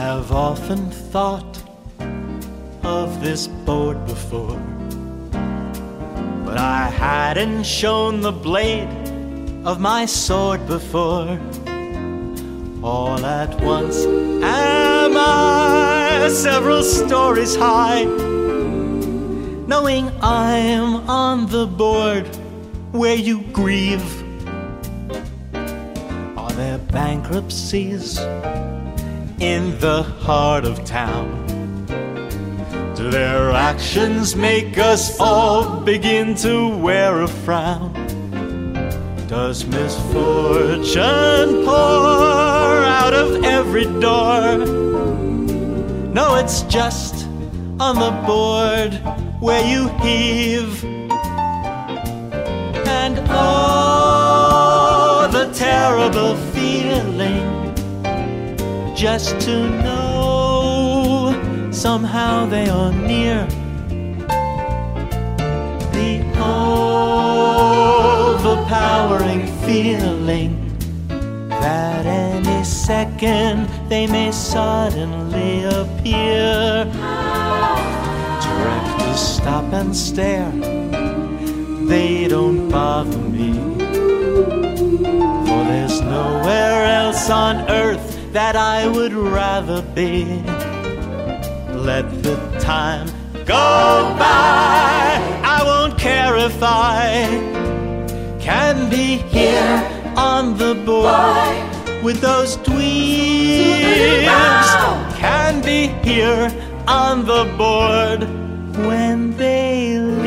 I've often thought of this board before, but I hadn't shown the blade of my sword before. All at once am I several stories high, knowing I'm on the board where you grieve. Are there bankruptcies in the heart of town? Do their actions make us all begin to wear a frown? Does misfortune pour out of every door? No, it's just on the board where you heave. And oh, the terrible feeling just to know somehow they are near. The overpowering feeling that any second they may suddenly appear. Directors stop and stare, they don't bother me, for there's nowhere else on earth that I would rather be. Let the time go by, I won't care if I can be here on the board with those dweebs. Can be here on the board when they